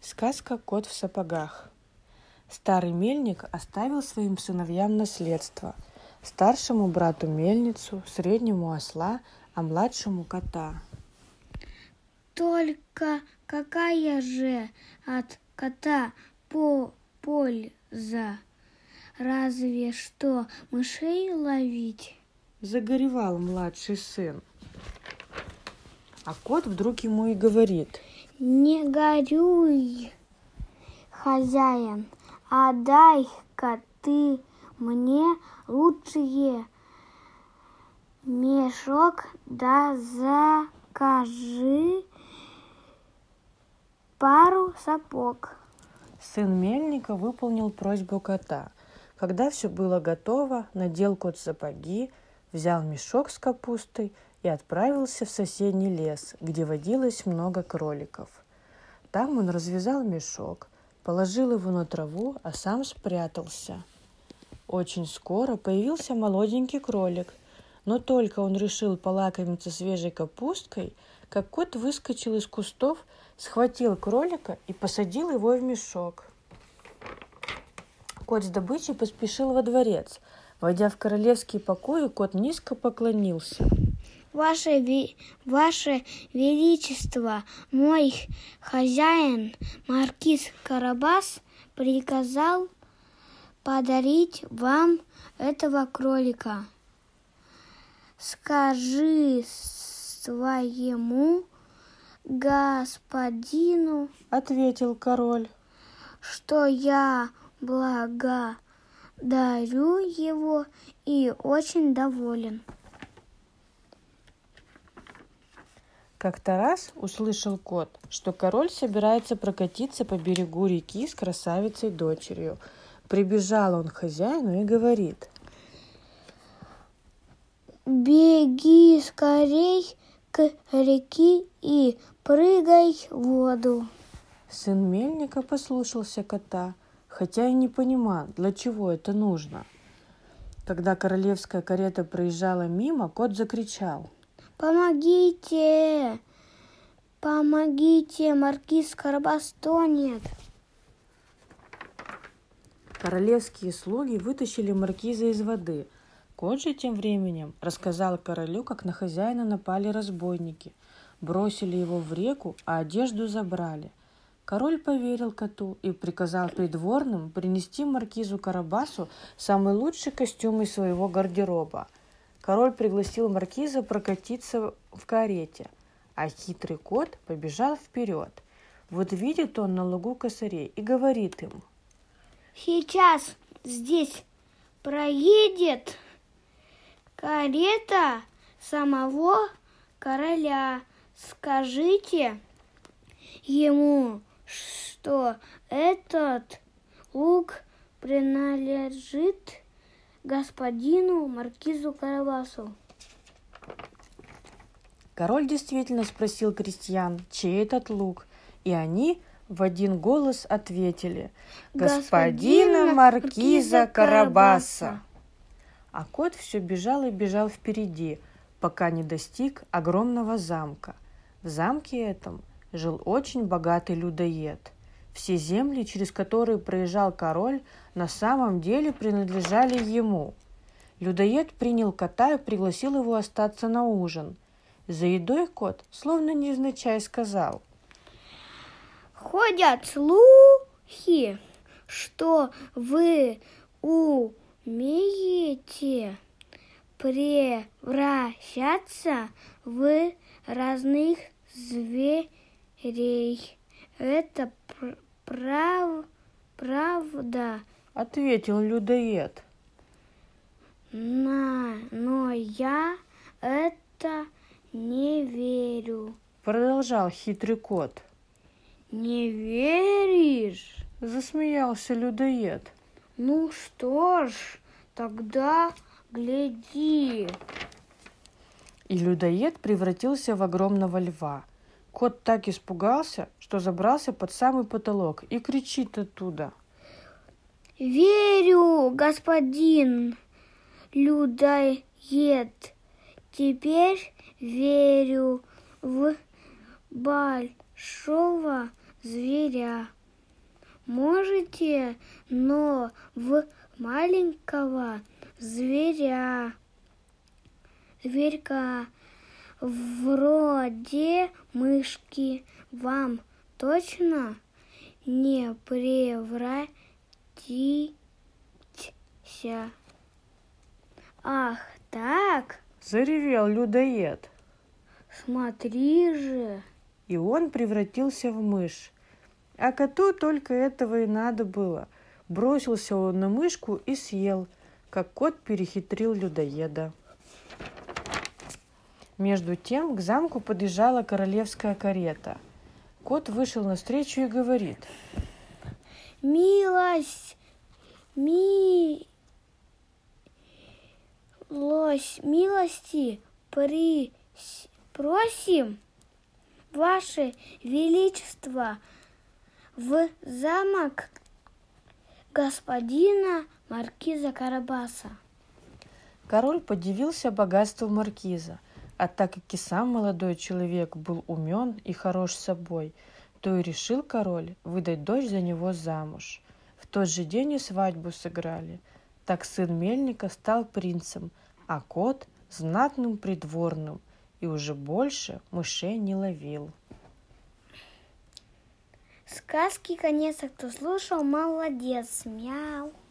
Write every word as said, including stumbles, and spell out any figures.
Сказка «Кот в сапогах». Старый мельник оставил своим сыновьям наследство. Старшему брату мельницу, среднему осла, а младшему кота. Только какая же от кота по польза? Разве что мышей ловить. Загоревал младший сын. А кот вдруг ему и говорит: Не горюй, хозяин, а дай-ка ты мне лучшее мешок, да закажи пару сапог. Сын мельника выполнил просьбу кота. Когда все было готово, надел кот сапоги, взял мешок с капустой и отправился в соседний лес, где водилось много кроликов. Там он развязал мешок, положил его на траву, а сам спрятался. Очень скоро появился молоденький кролик, но только он решил полакомиться свежей капусткой, как кот выскочил из кустов, схватил кролика и посадил его в мешок. Кот с добычей поспешил во дворец. Войдя в королевские покои, кот низко поклонился. Ваше, ви... Ваше Величество, мой хозяин маркиз Карабас приказал подарить вам этого кролика. Скажи своему господину, ответил король, что я благодарю его и очень доволен. Как-то раз услышал кот, что король собирается прокатиться по берегу реки с красавицей-дочерью. Прибежал он к хозяину и говорит: «Беги скорей к реке и прыгай в воду». Сын мельника послушался кота, хотя и не понимал, для чего это нужно. Когда королевская карета проезжала мимо, кот закричал: «Помогите! Помогите! Маркиз Карабас тонет!» Королевские слуги вытащили маркиза из воды. Кот же тем временем рассказал королю, как на хозяина напали разбойники, бросили его в реку, а одежду забрали. Король поверил коту и приказал придворным принести маркизу Карабасу самый лучший костюм из своего гардероба. Король пригласил маркиза прокатиться в карете, а хитрый кот побежал вперед. Вот видит он на лугу косарей и говорит им: «Сейчас здесь проедет карета самого короля. Скажите ему, что этот луг принадлежит господину маркизу Карабасу». Король действительно спросил крестьян, чей этот луг, и они в один голос ответили: «Господина маркиза Карабаса». А кот все бежал и бежал впереди, пока не достиг огромного замка. В замке этом жил очень богатый людоед. Все земли, через которые проезжал король, на самом деле принадлежали ему. Людоед принял кота и пригласил его остаться на ужин. За едой кот, словно невзначай, сказал: «Ходят слухи, что вы умеете превращаться в разных зверей. Это пр- прав... правда?» — ответил людоед. На... «Но я это не верю». — продолжал хитрый кот. «Не веришь?» — засмеялся людоед. «Ну что ж, тогда гляди». И людоед превратился в огромного льва. Кот так испугался, что забрался под самый потолок и кричит оттуда: «Верю, господин людоед, теперь верю в большого зверя. Можете, но в маленького зверя, зверька вроде мышки вам точно не превратиться. Ах, так? Заревел людоед. Смотри же. И он превратился в мышь. А коту только этого и надо было. Бросился он на мышку и съел, как кот перехитрил людоеда. Между тем к замку подъезжала королевская карета. Кот вышел навстречу и говорит: Милость, милость, милости при... просим, Ваше Величество, в замок господина маркиза Карабаса. Король подивился богатству маркиза, а так как и сам молодой человек был умен и хорош собой, то и решил король выдать дочь за него замуж. В тот же день и свадьбу сыграли. Так сын мельника стал принцем, а кот – знатным придворным, и уже больше мышей не ловил. Сказки конец, а кто слушал, молодец, мяу.